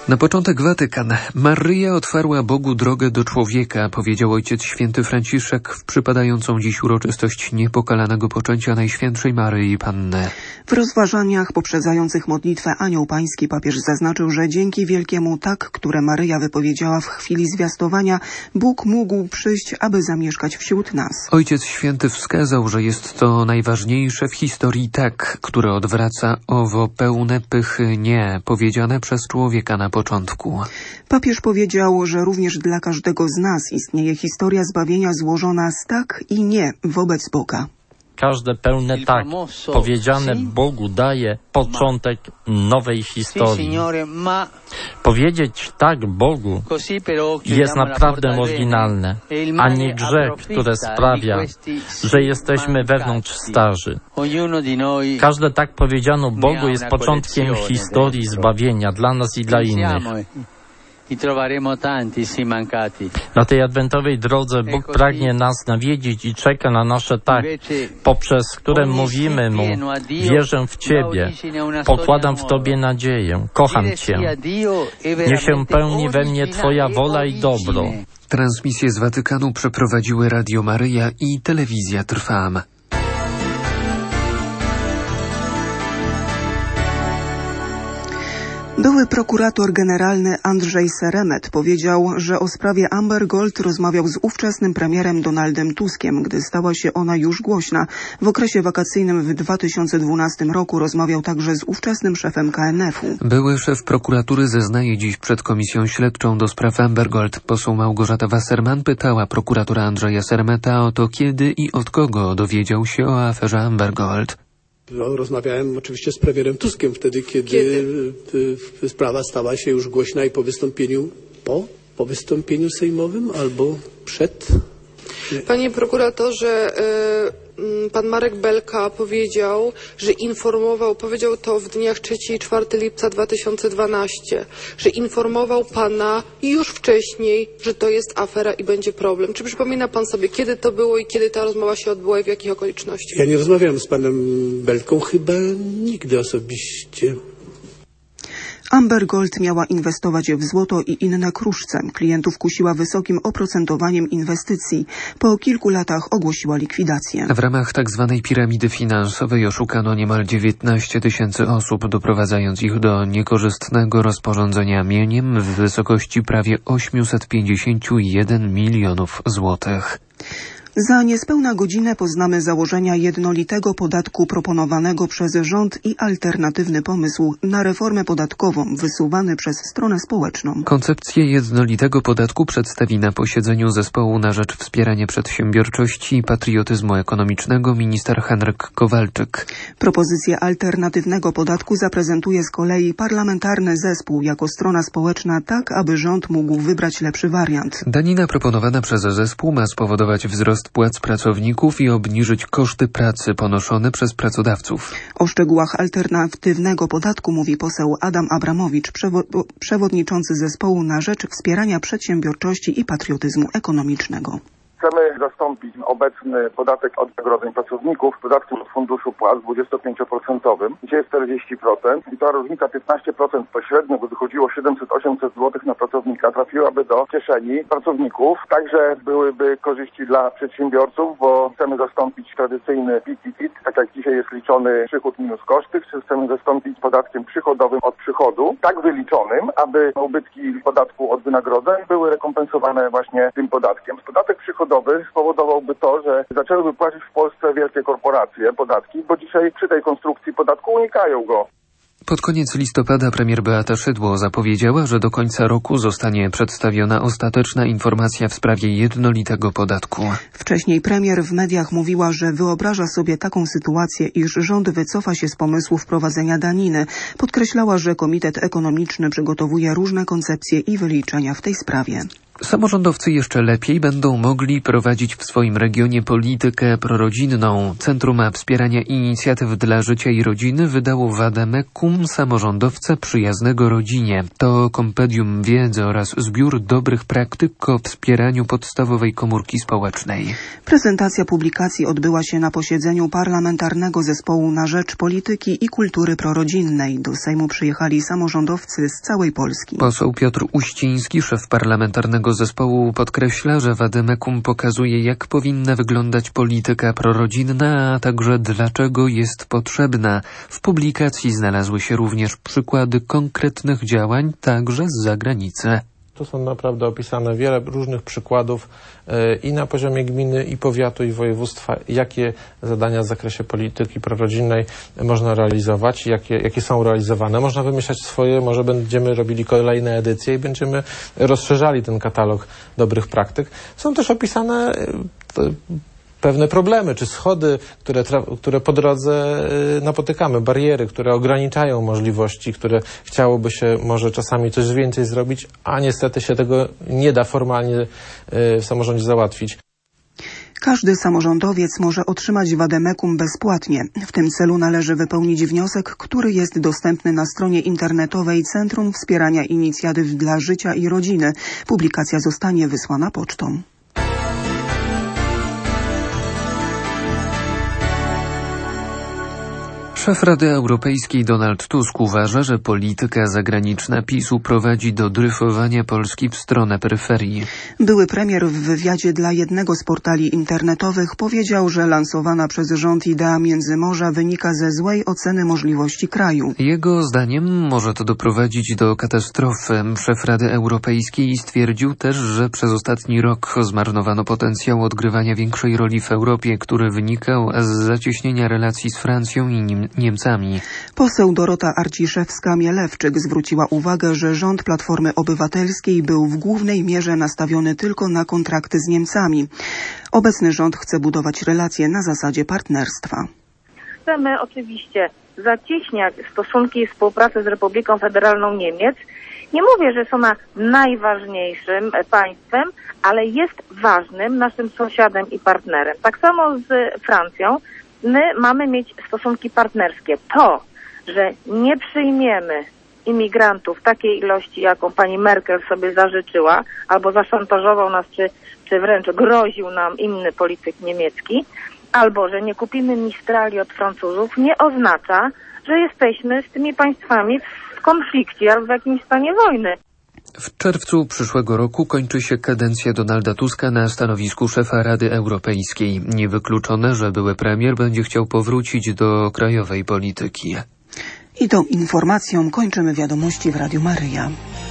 Na początek Watykan. Maryja otwarła Bogu drogę do człowieka, powiedział Ojciec Święty Franciszek w przypadającą dziś uroczystość niepokalanego poczęcia Najświętszej Maryi Panny. W rozważaniach poprzedzających modlitwę Anioł Pański papież zaznaczył, że dzięki wielkiemu tak, które Maryja wypowiedziała w chwili zwiastowania, Bóg mógł przyjść, aby zamieszkać wśród nas. Ojciec Święty wskazał, że jest to najważniejsze w historii tak, które odwraca owo pełne pychy nie, powiedziane przez człowieka na początku. Papież powiedział, że również dla każdego z nas istnieje historia zbawienia złożona z tak i nie wobec Boga. Każde pełne tak powiedziane Bogu daje początek nowej historii. Powiedzieć tak Bogu jest naprawdę oryginalne, a nie grzech, który sprawia, że jesteśmy wewnątrz starzy. Każde tak powiedziano Bogu jest początkiem historii zbawienia dla nas i dla innych. Na tej adwentowej drodze Bóg pragnie nas nawiedzić i czeka na nasze tak, poprzez które mówimy Mu: wierzę w Ciebie, pokładam w Tobie nadzieję, kocham Cię. Niech się pełni we mnie Twoja wola i dobro. Transmisję z Watykanu przeprowadziły Radio Maryja i Telewizja Trwam. Były prokurator generalny Andrzej Seremet powiedział, że o sprawie Amber Gold rozmawiał z ówczesnym premierem Donaldem Tuskiem, gdy stała się ona już głośna. W okresie wakacyjnym w 2012 roku rozmawiał także z ówczesnym szefem KNF-u. Były szef prokuratury zeznaje dziś przed komisją śledczą do spraw Amber Gold. Poseł Małgorzata Wasserman pytała prokuratora Andrzeja Seremeta o to, kiedy i od kogo dowiedział się o aferze Amber Gold. Rozmawiałem oczywiście z premierem Tuskiem wtedy, kiedy sprawa stała się już głośna i po wystąpieniu sejmowym albo przed. Panie prokuratorze, pan Marek Belka powiedział, że powiedział to w dniach 3 i 4 lipca 2012, że informował pana już wcześniej, że to jest afera i będzie problem. Czy przypomina pan sobie, kiedy to było i kiedy ta rozmowa się odbyła i w jakich okolicznościach? Ja nie rozmawiałem z panem Belką chyba nigdy osobiście. Amber Gold miała inwestować w złoto i inne kruszce. Klientów kusiła wysokim oprocentowaniem inwestycji. Po kilku latach ogłosiła likwidację. W ramach tzw. piramidy finansowej oszukano niemal 19 000 osób, doprowadzając ich do niekorzystnego rozporządzenia mieniem w wysokości prawie 851 milionów złotych. Za niespełna godzinę poznamy założenia jednolitego podatku proponowanego przez rząd i alternatywny pomysł na reformę podatkową wysuwany przez stronę społeczną. Koncepcję jednolitego podatku przedstawi na posiedzeniu Zespołu na rzecz wspierania przedsiębiorczości i patriotyzmu ekonomicznego minister Henryk Kowalczyk. Propozycję alternatywnego podatku zaprezentuje z kolei parlamentarny zespół jako strona społeczna tak, aby rząd mógł wybrać lepszy wariant. Danina proponowana przez zespół ma spowodować wzrost płac pracowników i obniżyć koszty pracy ponoszone przez pracodawców. O szczegółach alternatywnego podatku mówi poseł Adam Abramowicz, przewodniczący zespołu na rzecz wspierania przedsiębiorczości i patriotyzmu ekonomicznego. Chcemy zastąpić obecny podatek od wynagrodzeń pracowników podatkiem od funduszu płac 25%, gdzie jest 40% i ta różnica 15% pośrednio, by wychodziło 700-800 zł na pracownika, trafiłaby do kieszeni pracowników. Także byłyby korzyści dla przedsiębiorców, bo chcemy zastąpić tradycyjny PIT, tak jak dzisiaj jest liczony przychód minus koszty, czy chcemy zastąpić podatkiem przychodowym od przychodu, tak wyliczonym, aby ubytki w podatku od wynagrodzeń były rekompensowane właśnie tym podatkiem. Podatek przychodowy spowodowałby to, że zaczęłyby płacić w Polsce wielkie korporacje podatki, bo dzisiaj przy tej konstrukcji podatku unikają go. Pod koniec listopada premier Beata Szydło zapowiedziała, że do końca roku zostanie przedstawiona ostateczna informacja w sprawie jednolitego podatku. Wcześniej premier w mediach mówiła, że wyobraża sobie taką sytuację, iż rząd wycofa się z pomysłu wprowadzenia daniny. Podkreślała, że Komitet Ekonomiczny przygotowuje różne koncepcje i wyliczenia w tej sprawie. Samorządowcy jeszcze lepiej będą mogli prowadzić w swoim regionie politykę prorodzinną. Centrum Wspierania Inicjatyw dla Życia i Rodziny wydało Vademecum Samorządowca Przyjaznego Rodzinie. To kompendium wiedzy oraz zbiór dobrych praktyk o wspieraniu podstawowej komórki społecznej. Prezentacja publikacji odbyła się na posiedzeniu Parlamentarnego Zespołu na Rzecz Polityki i Kultury Prorodzinnej. Do Sejmu przyjechali samorządowcy z całej Polski. Poseł Piotr Uściński, szef Parlamentarnego Zespołu, podkreśla, że Vademecum pokazuje, jak powinna wyglądać polityka prorodzinna, a także dlaczego jest potrzebna. W publikacji znalazły się również przykłady konkretnych działań, także z zagranicy. Tu są naprawdę opisane wiele różnych przykładów i na poziomie gminy, i powiatu, i województwa, jakie zadania w zakresie polityki prorodzinnej można realizować, jakie są realizowane. Można wymyślać swoje, może będziemy robili kolejne edycje i będziemy rozszerzali ten katalog dobrych praktyk. Są też opisane pewne problemy, czy schody, które po drodze napotykamy, bariery, które ograniczają możliwości, które chciałoby się może czasami coś więcej zrobić, a niestety się tego nie da formalnie w samorządzie załatwić. Każdy samorządowiec może otrzymać Vademecum bezpłatnie. W tym celu należy wypełnić wniosek, który jest dostępny na stronie internetowej Centrum Wspierania Inicjatyw dla Życia i Rodziny. Publikacja zostanie wysłana pocztą. Szef Rady Europejskiej Donald Tusk uważa, że polityka zagraniczna PiS-u prowadzi do dryfowania Polski w stronę peryferii. Były premier w wywiadzie dla jednego z portali internetowych powiedział, że lansowana przez rząd idea Międzymorza wynika ze złej oceny możliwości kraju. Jego zdaniem może to doprowadzić do katastrofy. Szef Rady Europejskiej stwierdził też, że przez ostatni rok zmarnowano potencjał odgrywania większej roli w Europie, który wynikał z zacieśnienia relacji z Francją i Niemcami. Poseł Dorota Arciszewska-Mielewczyk zwróciła uwagę, że rząd Platformy Obywatelskiej był w głównej mierze nastawiony tylko na kontrakty z Niemcami. Obecny rząd chce budować relacje na zasadzie partnerstwa. Chcemy oczywiście zacieśniać stosunki i współpracę z Republiką Federalną Niemiec. Nie mówię, że jest ona najważniejszym państwem, ale jest ważnym naszym sąsiadem i partnerem. Tak samo z Francją. My mamy mieć stosunki partnerskie. To, że nie przyjmiemy imigrantów w takiej ilości, jaką pani Merkel sobie zażyczyła, albo zaszantażował nas, czy wręcz groził nam inny polityk niemiecki, albo że nie kupimy Mistrali od Francuzów, nie oznacza, że jesteśmy z tymi państwami w konflikcie albo w jakimś stanie wojny. W czerwcu przyszłego roku kończy się kadencja Donalda Tuska na stanowisku szefa Rady Europejskiej. Niewykluczone, że były premier będzie chciał powrócić do krajowej polityki. I tą informacją kończymy wiadomości w Radiu Maryja.